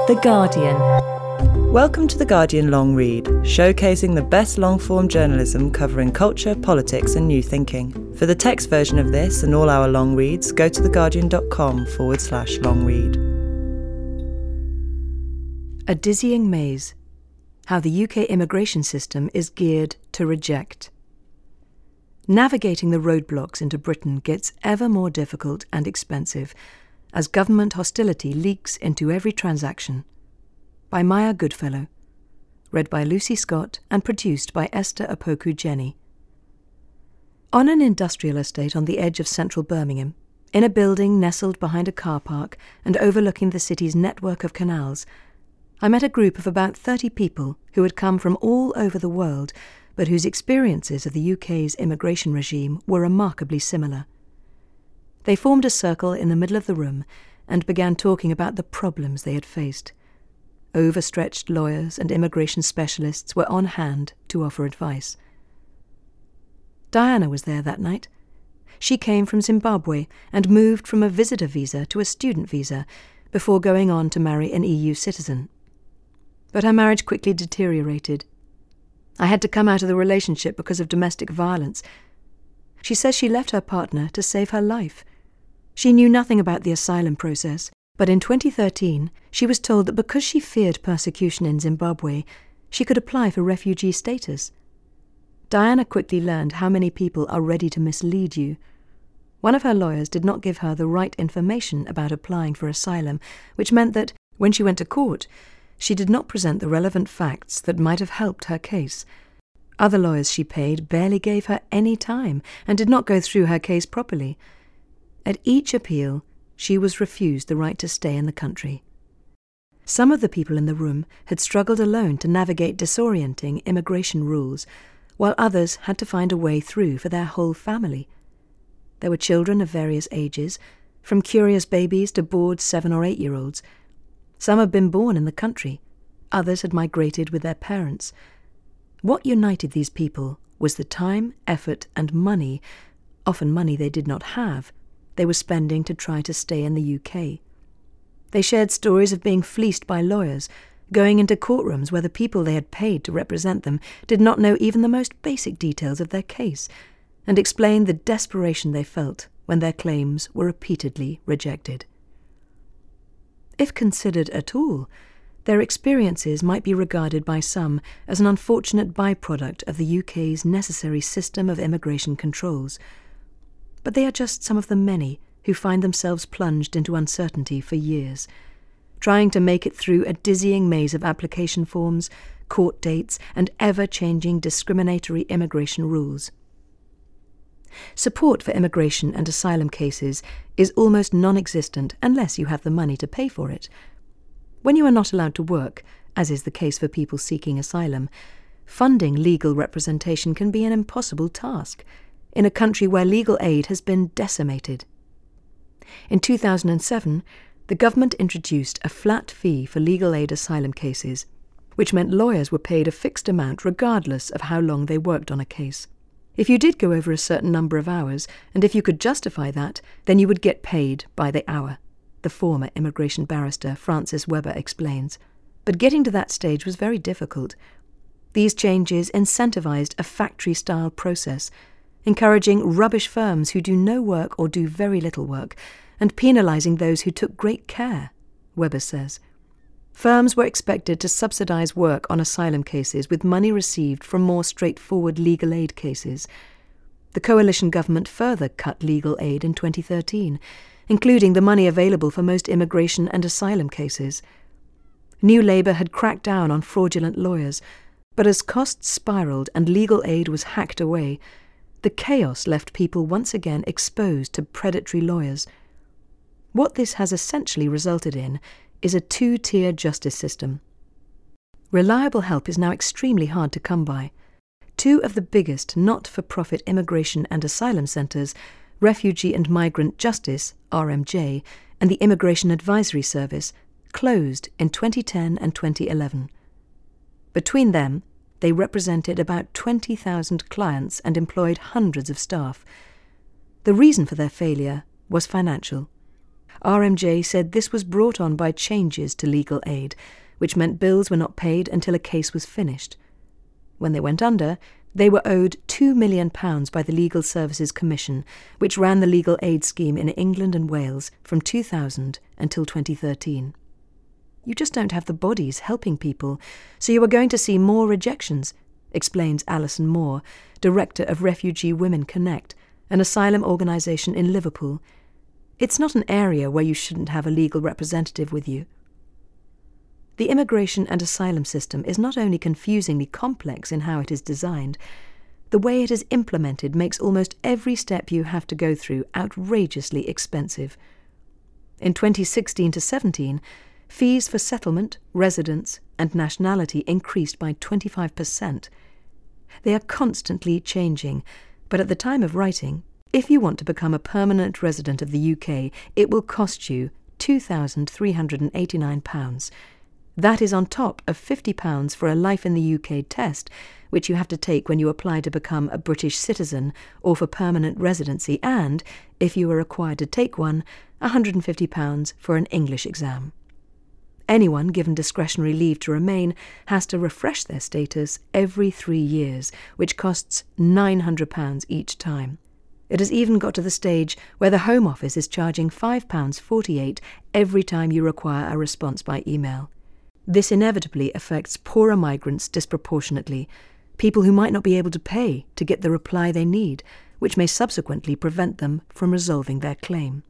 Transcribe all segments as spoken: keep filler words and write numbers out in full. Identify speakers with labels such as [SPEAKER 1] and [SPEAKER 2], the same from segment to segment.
[SPEAKER 1] The Guardian.
[SPEAKER 2] Welcome to The Guardian Long Read, showcasing the best long-form journalism covering culture, politics and new thinking. For the text version of this and all our long reads, go to theguardian.com forward slash long read.
[SPEAKER 3] A dizzying maze. How the U K immigration system is geared to reject. Navigating the roadblocks into Britain gets ever more difficult and expensive as government hostility leaks into every transaction. By Maya Goodfellow. Read by Lucy Scott and produced by Esther Opoku-Jenny. On an industrial estate on the edge of central Birmingham, in a building nestled behind a car park and overlooking the city's network of canals, I met a group of about thirty people who had come from all over the world, but whose experiences of the U K's immigration regime were remarkably similar. They formed a circle in the middle of the room and began talking about the problems they had faced. Overstretched lawyers and immigration specialists were on hand to offer advice. Diana was there that night. She came from Zimbabwe and moved from a visitor visa to a student visa before going on to marry an E U citizen. But her marriage quickly deteriorated. I had to come out of the relationship because of domestic violence. She says she left her partner to save her life. She knew nothing about the asylum process, but in twenty thirteen she was told that because she feared persecution in Zimbabwe, she could apply for refugee status. Diana quickly learned how many people are ready to mislead you. One of her lawyers did not give her the right information about applying for asylum, which meant that, when she went to court, she did not present the relevant facts that might have helped her case. Other lawyers she paid barely gave her any time and did not go through her case properly. At each appeal, she was refused the right to stay in the country. Some of the people in the room had struggled alone to navigate disorienting immigration rules, while others had to find a way through for their whole family. There were children of various ages, from curious babies to bored seven- or eight-year-olds. Some had been born in the country, others had migrated with their parents. What united these people was the time, effort and money, often money they did not have, they were spending to try to stay in the U K. They shared stories of being fleeced by lawyers, going into courtrooms where the people they had paid to represent them did not know even the most basic details of their case, and explained the desperation they felt when their claims were repeatedly rejected. If considered at all, their experiences might be regarded by some as an unfortunate byproduct of the U K's necessary system of immigration controls. But they are just some of the many who find themselves plunged into uncertainty for years, trying to make it through a dizzying maze of application forms, court dates, and ever-changing discriminatory immigration rules. Support for immigration and asylum cases is almost non-existent unless you have the money to pay for it. When you are not allowed to work, as is the case for people seeking asylum, funding legal representation can be an impossible task in a country where legal aid has been decimated. In two thousand seven, the government introduced a flat fee for legal aid asylum cases, which meant lawyers were paid a fixed amount regardless of how long they worked on a case. If you did go over a certain number of hours, and if you could justify that, then you would get paid by the hour, the former immigration barrister Francis Weber explains. But getting to that stage was very difficult. These changes incentivized a factory-style process, encouraging rubbish firms who do no work or do very little work, and penalizing those who took great care, Weber says. Firms were expected to subsidize work on asylum cases with money received from more straightforward legal aid cases. The coalition government further cut legal aid in twenty thirteen, including the money available for most immigration and asylum cases. New Labour had cracked down on fraudulent lawyers, but as costs spiralled and legal aid was hacked away, the chaos left people once again exposed to predatory lawyers. What this has essentially resulted in is a two-tier justice system. Reliable help is now extremely hard to come by. Two of the biggest not-for-profit immigration and asylum centres, Refugee and Migrant Justice, R M J, and the Immigration Advisory Service, closed in twenty ten and twenty eleven. Between them, they represented about twenty thousand clients and employed hundreds of staff. The reason for their failure was financial. R M J said this was brought on by changes to legal aid, which meant bills were not paid until a case was finished. When they went under, they were owed two million pounds by the Legal Services Commission, which ran the legal aid scheme in England and Wales from two thousand until twenty thirteen. You just don't have the bodies helping people, so you are going to see more rejections, explains Alison Moore, director of Refugee Women Connect, an asylum organisation in Liverpool. It's not an area where you shouldn't have a legal representative with you. The immigration and asylum system is not only confusingly complex in how it is designed, the way it is implemented makes almost every step you have to go through outrageously expensive. In twenty sixteen to seventeen, fees for settlement, residence, and nationality increased by twenty-five percent. They are constantly changing, but at the time of writing, if you want to become a permanent resident of the U K, it will cost you two thousand three hundred eighty-nine pounds. That is on top of fifty pounds for a Life in the U K test, which you have to take when you apply to become a British citizen or for permanent residency, and, if you are required to take one, one hundred fifty pounds for an English exam. Anyone given discretionary leave to remain has to refresh their status every three years, which costs nine hundred pounds each time. It has even got to the stage where the Home Office is charging five pounds forty-eight every time you require a response by email. This inevitably affects poorer migrants disproportionately, people who might not be able to pay to get the reply they need, which may subsequently prevent them from resolving their claim.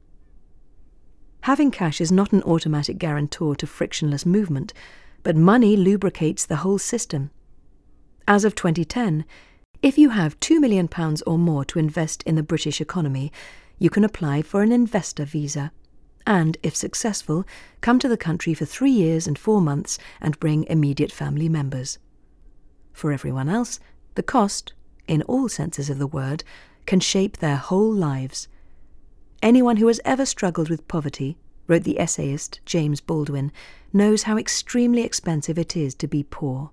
[SPEAKER 3] Having cash is not an automatic guarantor to frictionless movement, but money lubricates the whole system. As of twenty ten, if you have two million pounds or more to invest in the British economy, you can apply for an investor visa, and, if successful, come to the country for three years and four months and bring immediate family members. For everyone else, the cost, in all senses of the word, can shape their whole lives. Anyone who has ever struggled with poverty, wrote the essayist James Baldwin, knows how extremely expensive it is to be poor.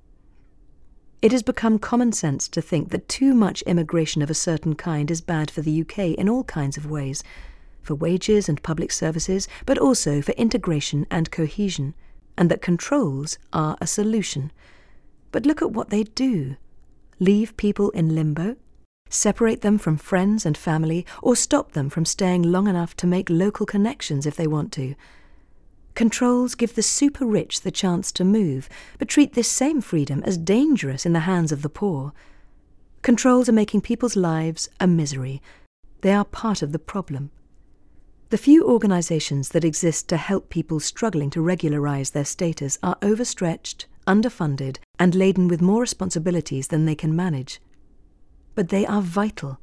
[SPEAKER 3] It has become common sense to think that too much immigration of a certain kind is bad for the U K in all kinds of ways, for wages and public services, but also for integration and cohesion, and that controls are a solution. But look at what they do. Leave people in limbo? Separate them from friends and family, or stop them from staying long enough to make local connections if they want to. Controls give the super-rich the chance to move, but treat this same freedom as dangerous in the hands of the poor. Controls are making people's lives a misery. They are part of the problem. The few organisations that exist to help people struggling to regularise their status are overstretched, underfunded, and laden with more responsibilities than they can manage. But they are vital.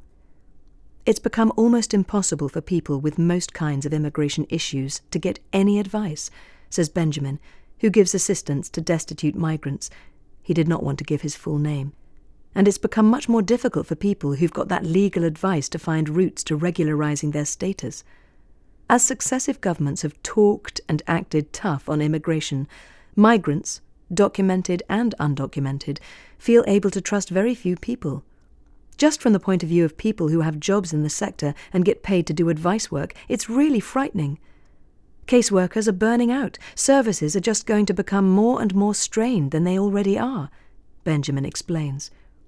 [SPEAKER 3] It's become almost impossible for people with most kinds of immigration issues to get any advice, says Benjamin, who gives assistance to destitute migrants. He did not want to give his full name. And it's become much more difficult for people who've got that legal advice to find routes to regularising their status. As successive governments have talked and acted tough on immigration, migrants, documented and undocumented, feel able to trust very few people. Just from the point of view of people who have jobs in the sector and get paid to do advice work, it's really frightening. Caseworkers are burning out. Services are just going to become more and more strained than they already are, Benjamin explains.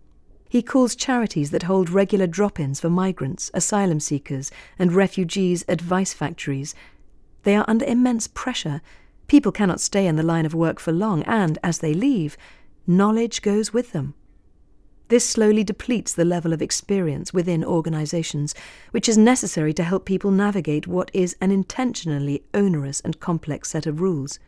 [SPEAKER 3] He calls charities that hold regular drop-ins for migrants, asylum seekers, and refugees advice factories. They are under immense pressure. People cannot stay in the line of work for long, and, as they leave, knowledge goes with them. This slowly depletes the level of experience within organisations, which is necessary to help people navigate what is an intentionally onerous and complex set of rules.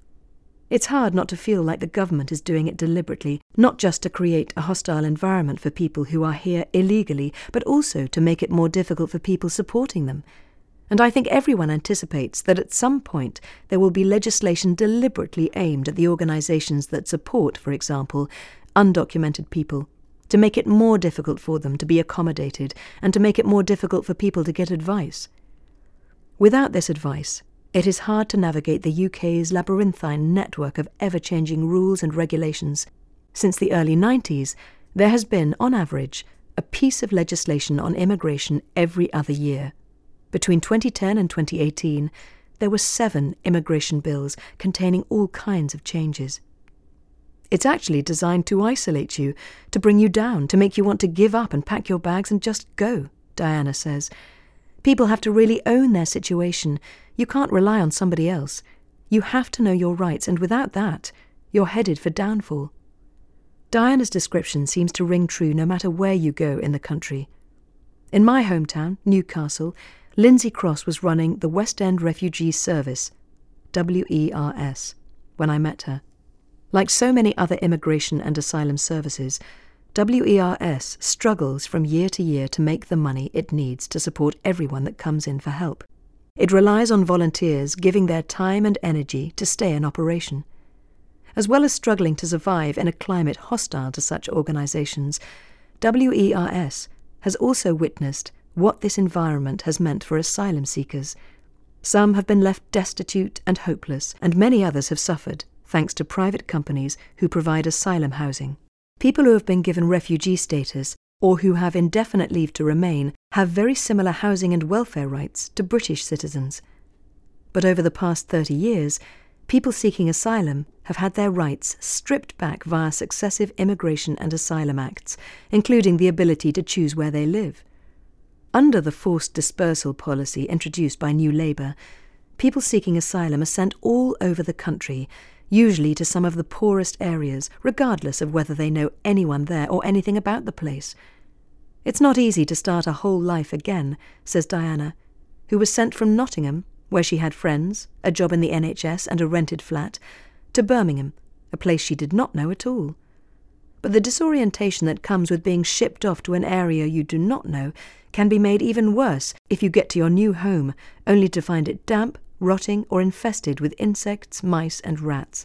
[SPEAKER 3] It's hard not to feel like the government is doing it deliberately, not just to create a hostile environment for people who are here illegally, but also to make it more difficult for people supporting them. And I think everyone anticipates that at some point there will be legislation deliberately aimed at the organisations that support, for example, undocumented people, to make it more difficult for them to be accommodated and to make it more difficult for people to get advice. Without this advice, it is hard to navigate the U K's labyrinthine network of ever-changing rules and regulations. Since the early nineties, there has been, on average, a piece of legislation on immigration every other year. Between twenty ten and twenty eighteen, there were seven immigration bills containing all kinds of changes. It's actually designed to isolate you, to bring you down, to make you want to give up and pack your bags and just go, Diana says. People have to really own their situation. You can't rely on somebody else. You have to know your rights, and without that, you're headed for downfall. Diana's description seems to ring true no matter where you go in the country. In my hometown, Newcastle, Lindsay Cross was running the West End Refugee Service, W E R S, when I met her. Like so many other immigration and asylum services, W E R S struggles from year to year to make the money it needs to support everyone that comes in for help. It relies on volunteers giving their time and energy to stay in operation. As well as struggling to survive in a climate hostile to such organisations, W E R S has also witnessed what this environment has meant for asylum seekers. Some have been left destitute and hopeless, and many others have suffered, thanks to private companies who provide asylum housing. People who have been given refugee status or who have indefinite leave to remain have very similar housing and welfare rights to British citizens. But over the past thirty years, people seeking asylum have had their rights stripped back via successive immigration and asylum acts, including the ability to choose where they live. Under the forced dispersal policy introduced by New Labour, people seeking asylum are sent all over the country, usually to some of the poorest areas, regardless of whether they know anyone there or anything about the place. It's not easy to start a whole life again, says Diana, who was sent from Nottingham, where she had friends, a job in the N H S and a rented flat, to Birmingham, a place she did not know at all. But the disorientation that comes with being shipped off to an area you do not know can be made even worse if you get to your new home, only to find it damp, rotting or infested with insects, mice and rats.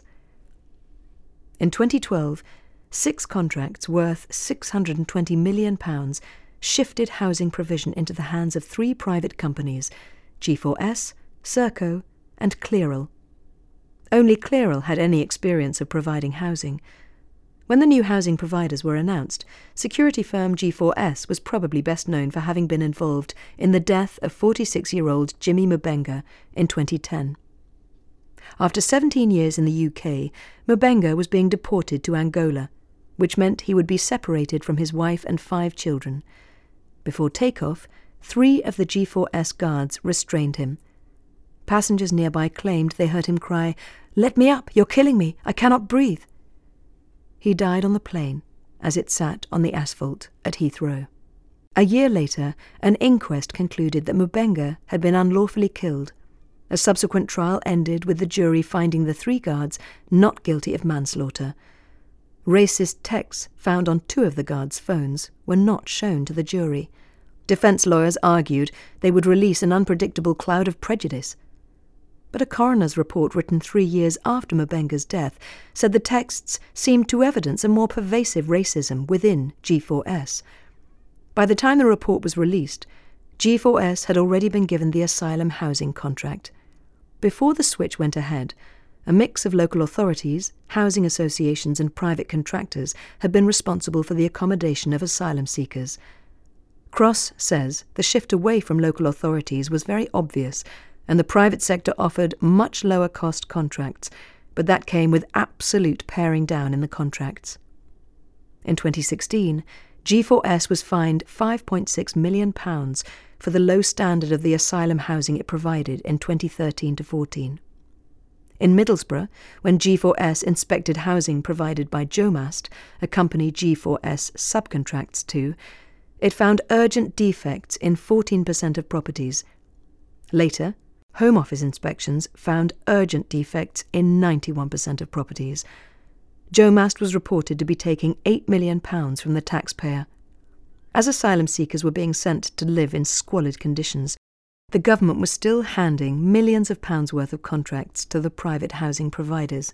[SPEAKER 3] In twenty twelve, six contracts worth six hundred twenty million pounds shifted housing provision into the hands of three private companies, G four S, Serco and Clearel. Only Clearel had any experience of providing housing. When the new housing providers were announced, security firm G four S was probably best known for having been involved in the death of forty-six-year-old Jimmy Mubenga in twenty ten. After seventeen years in the U K, Mubenga was being deported to Angola, which meant he would be separated from his wife and five children. Before takeoff, three of the G four S guards restrained him. Passengers nearby claimed they heard him cry, "Let me up, you're killing me, I cannot breathe." He died on the plane as it sat on the asphalt at Heathrow. A year later, an inquest concluded that Mubenga had been unlawfully killed. A subsequent trial ended with the jury finding the three guards not guilty of manslaughter. Racist texts found on two of the guards' phones were not shown to the jury. Defence lawyers argued they would release an unpredictable cloud of prejudice. But a coroner's report written three years after Mubenga's death said the texts seemed to evidence a more pervasive racism within G four S. By the time the report was released, G four S had already been given the asylum housing contract. Before the switch went ahead, a mix of local authorities, housing associations and private contractors had been responsible for the accommodation of asylum seekers. Cross says the shift away from local authorities was very obvious, and the private sector offered much lower-cost contracts, but that came with absolute paring down in the contracts. In twenty sixteen, G four S was fined five point six million pounds for the low standard of the asylum housing it provided in twenty thirteen to fourteen. In Middlesbrough, when G four S inspected housing provided by Jomast, a company G four S subcontracts to, it found urgent defects in fourteen percent of properties. Later, Home Office inspections found urgent defects in ninety-one percent of properties. Jomast was reported to be taking eight million pounds from the taxpayer. As asylum seekers were being sent to live in squalid conditions, the government was still handing millions of pounds worth of contracts to the private housing providers.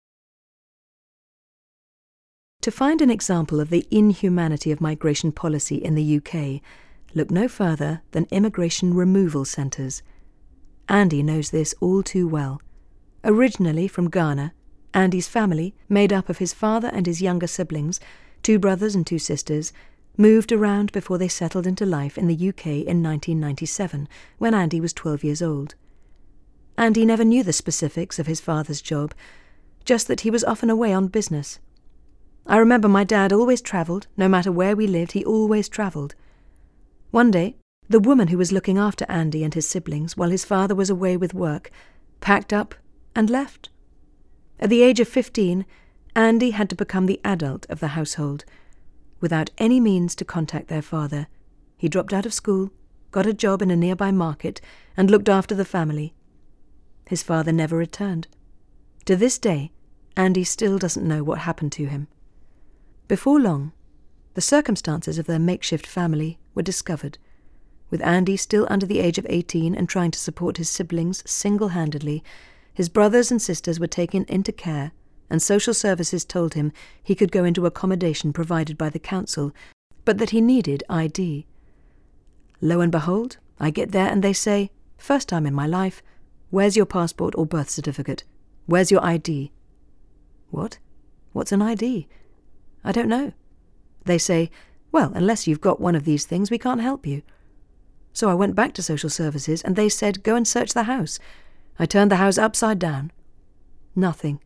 [SPEAKER 3] To find an example of the inhumanity of migration policy in the U K, look no further than immigration removal centres. Andy knows this all too well. Originally from Ghana, Andy's family, made up of his father and his younger siblings, two brothers and two sisters, moved around before they settled into life in the U K in nineteen ninety-seven, when Andy was twelve years old. Andy never knew the specifics of his father's job, just that he was often away on business. I remember my dad always travelled. No matter where we lived, he always travelled. One day, the woman who was looking after Andy and his siblings while his father was away with work packed up and left. At the age of fifteen, Andy had to become the adult of the household. Without any means to contact their father, he dropped out of school, got a job in a nearby market, and looked after the family. His father never returned. To this day, Andy still doesn't know what happened to him. Before long, the circumstances of their makeshift family were discovered, with Andy still under the age of eighteen and trying to support his siblings single-handedly. His brothers and sisters were taken into care, and social services told him he could go into accommodation provided by the council, but that he needed I D. Lo and behold, I get there and they say, first time in my life, where's your passport or birth certificate? Where's your I D? What? What's an I D? I don't know. They say, well, unless you've got one of these things, we can't help you. So I went back to social services and they said, go and search the house. I turned the house upside down. Nothing.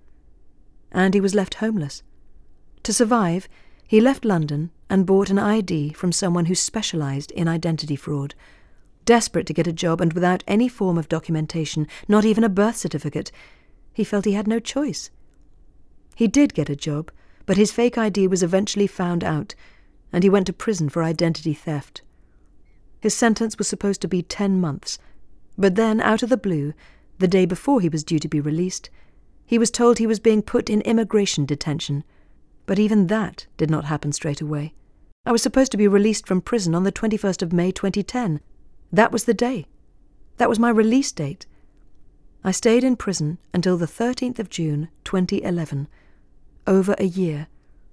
[SPEAKER 3] Andy was left homeless. To survive, he left London and bought an I D from someone who specialised in identity fraud. Desperate to get a job and without any form of documentation, not even a birth certificate, he felt he had no choice. He did get a job, but his fake I D was eventually found out, and he went to prison for identity theft. His sentence was supposed to be ten months, but then, out of the blue, the day before he was due to be released, he was told he was being put in immigration detention. But even that did not happen straight away. I was supposed to be released from prison on the twenty-first of May twenty ten. That was the day. That was my release date. I stayed in prison until the thirteenth of June twenty eleven. Over a year.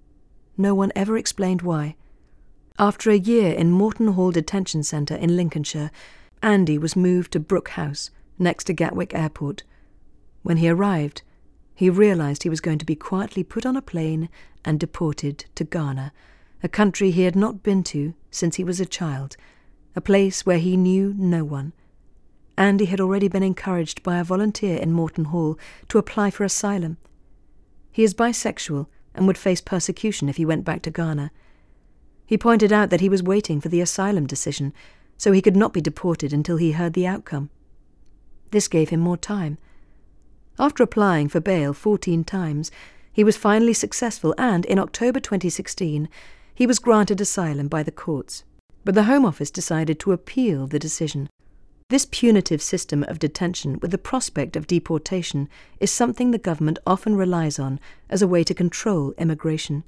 [SPEAKER 3] No one ever explained why. After a year in Morton Hall Detention Centre in Lincolnshire, Andy was moved to Brook House, next to Gatwick Airport. When he arrived, he realised he was going to be quietly put on a plane and deported to Ghana, a country he had not been to since he was a child, a place where he knew no one. Andy had already been encouraged by a volunteer in Morton Hall to apply for asylum. He is bisexual and would face persecution if he went back to Ghana. He pointed out that he was waiting for the asylum decision, so he could not be deported until he heard the outcome. This gave him more time. After applying for bail fourteen times, he was finally successful and, in October twenty sixteen, he was granted asylum by the courts. But the Home Office decided to appeal the decision. This punitive system of detention with the prospect of deportation is something the government often relies on as a way to control immigration.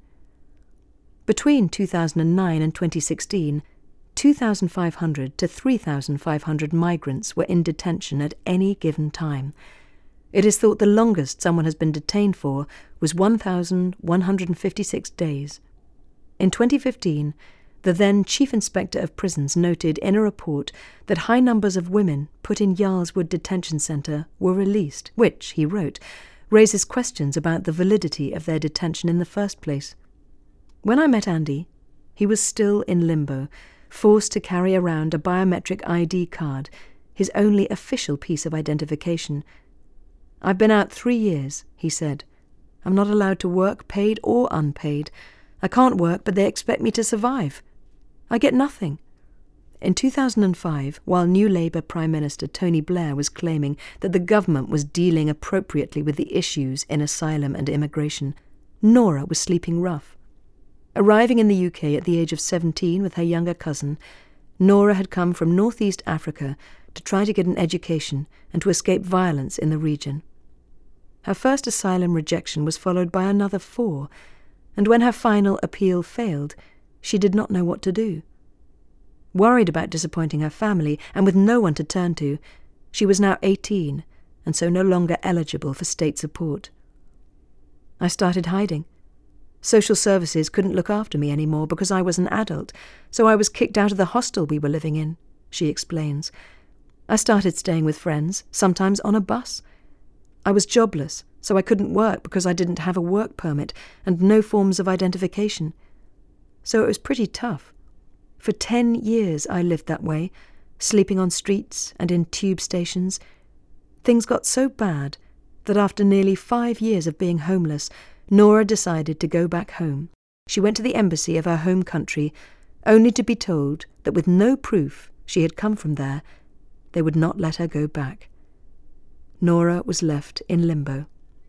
[SPEAKER 3] Between two thousand nine and twenty sixteen, two thousand five hundred to three thousand five hundred migrants were in detention at any given time. It is thought the longest someone has been detained for was one thousand one hundred fifty-six days. In twenty fifteen, the then Chief Inspector of Prisons noted in a report that high numbers of women put in Yarlswood Detention Centre were released, which, he wrote, raises questions about the validity of their detention in the first place. When I met Andy, he was still in limbo, forced to carry around a biometric I D card, his only official piece of identification. I've been out three years, he said. I'm not allowed to work, paid or unpaid. I can't work, but they expect me to survive. I get nothing. In two thousand five, while New Labour Prime Minister Tony Blair was claiming that the government was dealing appropriately with the issues in asylum and immigration, Nora was sleeping rough. Arriving in the U K at the age of seventeen with her younger cousin, Nora had come from northeast Africa to try to get an education and to escape violence in the region. Her first asylum rejection was followed by another four, and when her final appeal failed, she did not know what to do. Worried about disappointing her family and with no one to turn to, she was now eighteen and so no longer eligible for state support. I started hiding. Social services couldn't look after me anymore because I was an adult, so I was kicked out of the hostel we were living in, she explains. I started staying with friends, sometimes on a bus. I was jobless, so I couldn't work because I didn't have a work permit and no forms of identification. So it was pretty tough. For ten years I lived that way, sleeping on streets and in tube stations. Things got so bad that after nearly five years of being homeless, Nora decided to go back home. She went to the embassy of her home country, only to be told that with no proof she had come from there, they would not let her go back. Nora was left in limbo.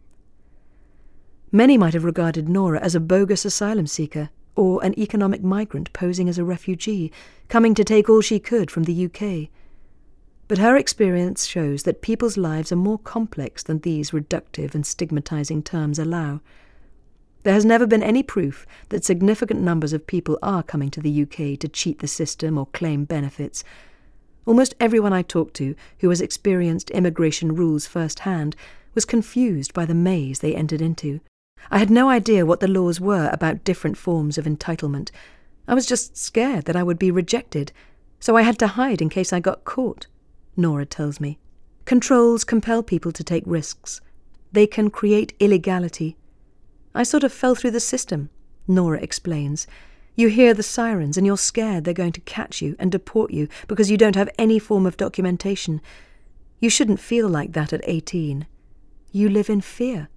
[SPEAKER 3] Many might have regarded Nora as a bogus asylum seeker or an economic migrant posing as a refugee, coming to take all she could from the U K. But her experience shows that people's lives are more complex than these reductive and stigmatizing terms allow. There has never been any proof that significant numbers of people are coming to the U K to cheat the system or claim benefits. Almost everyone I talked to who has experienced immigration rules firsthand was confused by the maze they entered into. I had no idea what the laws were about different forms of entitlement. I was just scared that I would be rejected, so I had to hide in case I got caught, Nora tells me. Controls compel people to take risks. They can create illegality. I sort of fell through the system, Nora explains. You hear the sirens and you're scared they're going to catch you and deport you because you don't have any form of documentation. You shouldn't feel like that at eighteen. You live in fear.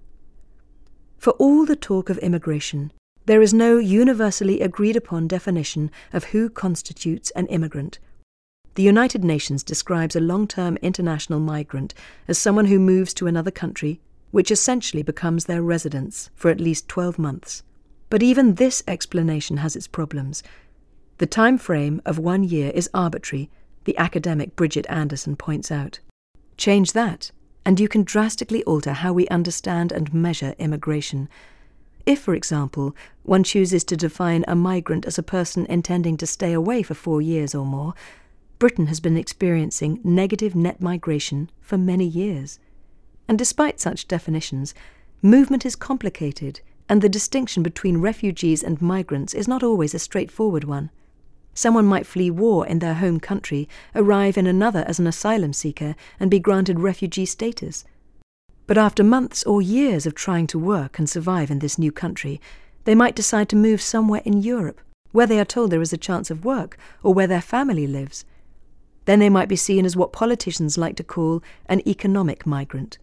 [SPEAKER 3] For all the talk of immigration, there is no universally agreed upon definition of who constitutes an immigrant. The United Nations describes a long-term international migrant as someone who moves to another country, which essentially becomes their residence for at least twelve months. But even this explanation has its problems. The time frame of one year is arbitrary, the academic Bridget Anderson points out. Change that, and you can drastically alter how we understand and measure immigration. If, for example, one chooses to define a migrant as a person intending to stay away for four years or more, Britain has been experiencing negative net migration for many years. And despite such definitions, movement is complicated, and the distinction between refugees and migrants is not always a straightforward one. Someone might flee war in their home country, arrive in another as an asylum seeker, and be granted refugee status. But after months or years of trying to work and survive in this new country, they might decide to move somewhere in Europe, where they are told there is a chance of work, or where their family lives. Then they might be seen as what politicians like to call an economic migrant.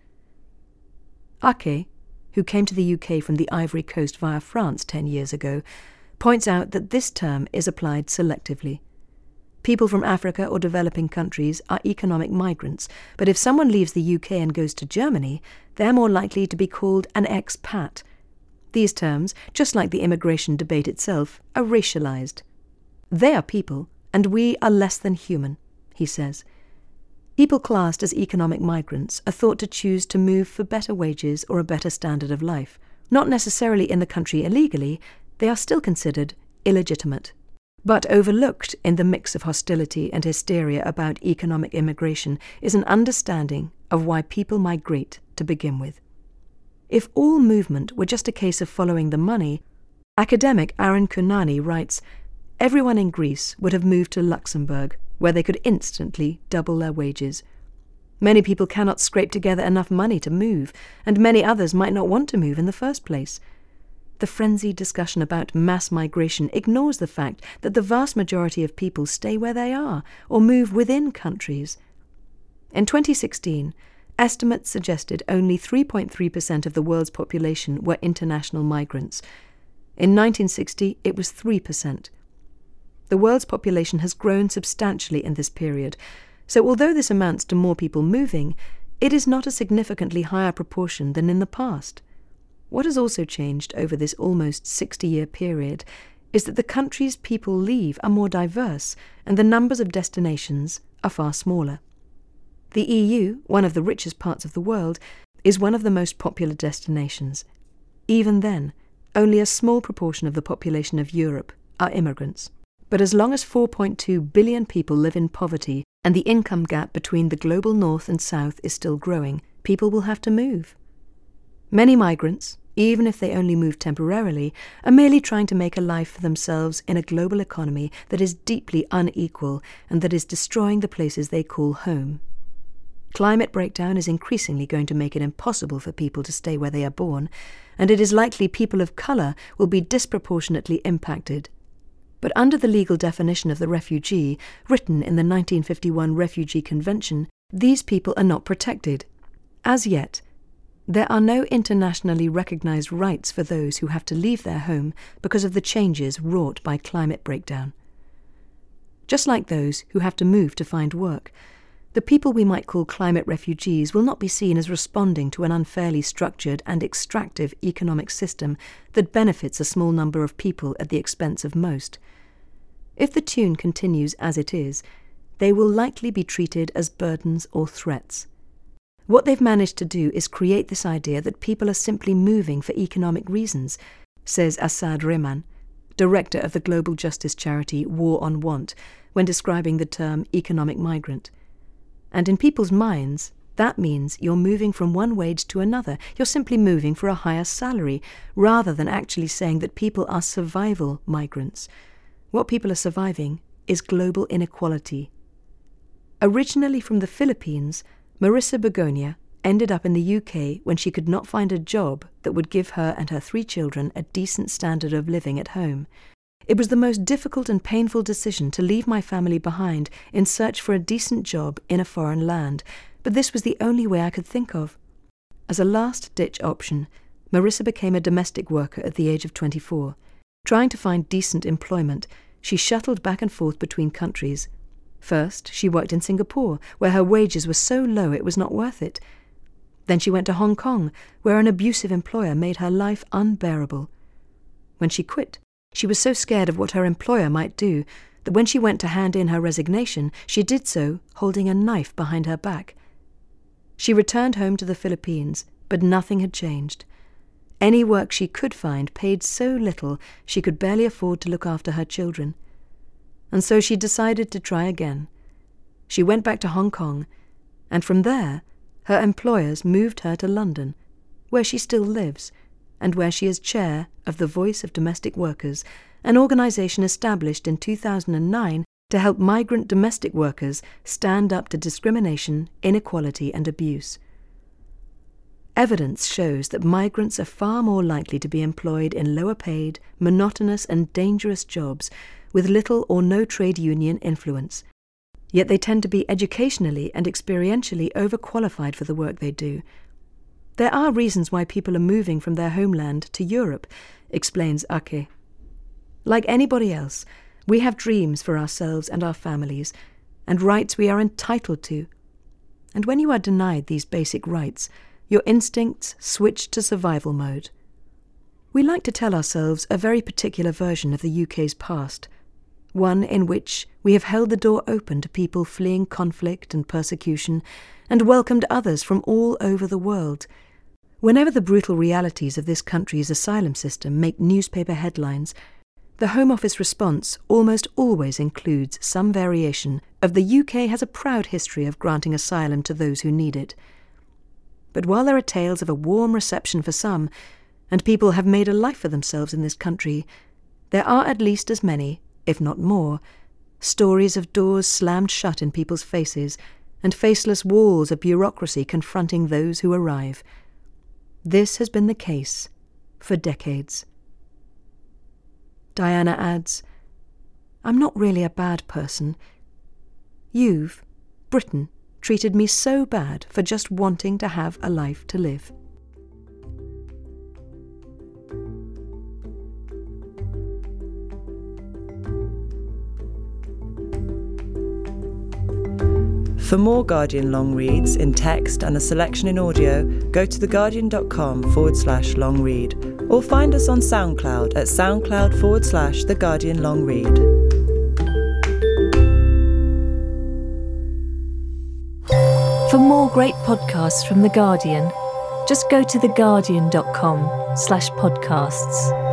[SPEAKER 3] Ake, who came to the U K from the Ivory Coast via France ten years ago, points out that this term is applied selectively. People from Africa or developing countries are economic migrants, but if someone leaves the U K and goes to Germany, they're more likely to be called an expat. These terms, just like the immigration debate itself, are racialized. They are people, and we are less than human, he says. People classed as economic migrants are thought to choose to move for better wages or a better standard of life. Not necessarily in the country illegally, they are still considered illegitimate. But overlooked in the mix of hostility and hysteria about economic immigration is an understanding of why people migrate to begin with. If all movement were just a case of following the money, academic Aaron Kounani writes, everyone in Greece would have moved to Luxembourg, where they could instantly double their wages. Many people cannot scrape together enough money to move, and many others might not want to move in the first place. The frenzied discussion about mass migration ignores the fact that the vast majority of people stay where they are or move within countries. In twenty sixteen, estimates suggested only three point three percent of the world's population were international migrants. In nineteen sixty, it was three percent. The world's population has grown substantially in this period, so although this amounts to more people moving, it is not a significantly higher proportion than in the past. What has also changed over this almost sixty-year period is that the countries people leave are more diverse and the numbers of destinations are far smaller. The E U, one of the richest parts of the world, is one of the most popular destinations. Even then, only a small proportion of the population of Europe are immigrants. But as long as four point two billion people live in poverty and the income gap between the global north and south is still growing, people will have to move. Many migrants, even if they only move temporarily, are merely trying to make a life for themselves in a global economy that is deeply unequal and that is destroying the places they call home. Climate breakdown is increasingly going to make it impossible for people to stay where they are born, and it is likely people of colour will be disproportionately impacted. But under the legal definition of the refugee, written in the nineteen fifty-one Refugee Convention, these people are not protected. as yet, there are no internationally recognised rights for those who have to leave their home because of the changes wrought by climate breakdown. Just like those who have to move to find work, the people we might call climate refugees will not be seen as responding to an unfairly structured and extractive economic system that benefits a small number of people at the expense of most. If the tune continues as it is, they will likely be treated as burdens or threats. What they've managed to do is create this idea that people are simply moving for economic reasons, says Asad Rehman, director of the global justice charity War on Want, when describing the term economic migrant. And in people's minds, that means you're moving from one wage to another. You're simply moving for a higher salary, rather than actually saying that people are survival migrants. What people are surviving is global inequality. Originally from the Philippines, Marissa Begonia ended up in the U K when she could not find a job that would give her and her three children a decent standard of living at home. It was the most difficult and painful decision to leave my family behind in search for a decent job in a foreign land, but this was the only way I could think of. As a last-ditch option, Marissa became a domestic worker at the age of twenty-four. Trying to find decent employment, she shuttled back and forth between countries. First, she worked in Singapore, where her wages were so low it was not worth it. Then she went to Hong Kong, where an abusive employer made her life unbearable. When she quit, she was so scared of what her employer might do that when she went to hand in her resignation, she did so holding a knife behind her back. She returned home to the Philippines, but nothing had changed. Any work she could find paid so little she could barely afford to look after her children. And so she decided to try again. She went back to Hong Kong, and from there, her employers moved her to London, where she still lives, and where she is chair of the Voice of Domestic Workers, an organisation established in two thousand nine to help migrant domestic workers stand up to discrimination, inequality and abuse. Evidence shows that migrants are far more likely to be employed in lower-paid, monotonous and dangerous jobs with little or no trade union influence. Yet they tend to be educationally and experientially overqualified for the work they do. There are reasons why people are moving from their homeland to Europe, explains Ake. Like anybody else, we have dreams for ourselves and our families, and rights we are entitled to. And when you are denied these basic rights, your instincts switch to survival mode. We like to tell ourselves a very particular version of the U K's past, one in which we have held the door open to people fleeing conflict and persecution and welcomed others from all over the world. Whenever the brutal realities of this country's asylum system make newspaper headlines, the Home Office response almost always includes some variation of "the U K has a proud history of granting asylum to those who need it." But while there are tales of a warm reception for some, and people have made a life for themselves in this country, there are at least as many, if not more, stories of doors slammed shut in people's faces and faceless walls of bureaucracy confronting those who arrive. This has been the case for decades. Diana adds, "I'm not really a bad person. You've, Britain, treated me so bad for just wanting to have a life to live."
[SPEAKER 2] For more Guardian long reads in text and a selection in audio, go to theguardian.com forward slash long read or find us on SoundCloud at soundcloud forward slash The Guardian Long Read.
[SPEAKER 1] For more great podcasts from The Guardian, just go to theguardian.com slash podcasts.